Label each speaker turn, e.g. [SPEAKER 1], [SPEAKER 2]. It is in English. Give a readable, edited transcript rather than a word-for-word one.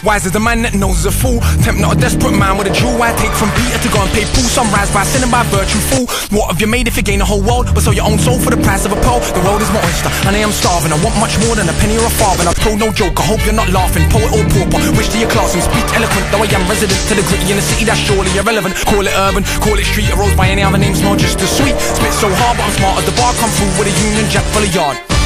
[SPEAKER 1] Wise as the man that knows is a fool. Tempt not a desperate man with a jewel. I take from Peter to go and pay Paul. Sunrise by sin and by virtue, fool. What have you made if you gain the whole world, but sell your own soul for the price of a pearl? The world is my oyster, and I am starving. I want much more than a penny or a farthing. I pro no joke, I hope you're not laughing. Poet or pauper, wish to your class and speak eloquent. Though I am resident to the gritty in the city, that's surely irrelevant. Call it urban, call it street, it rolls by any other name, smell just as sweet. Spit so hard, but I'm smart as the bar. Come through with a Union Jack full of yard.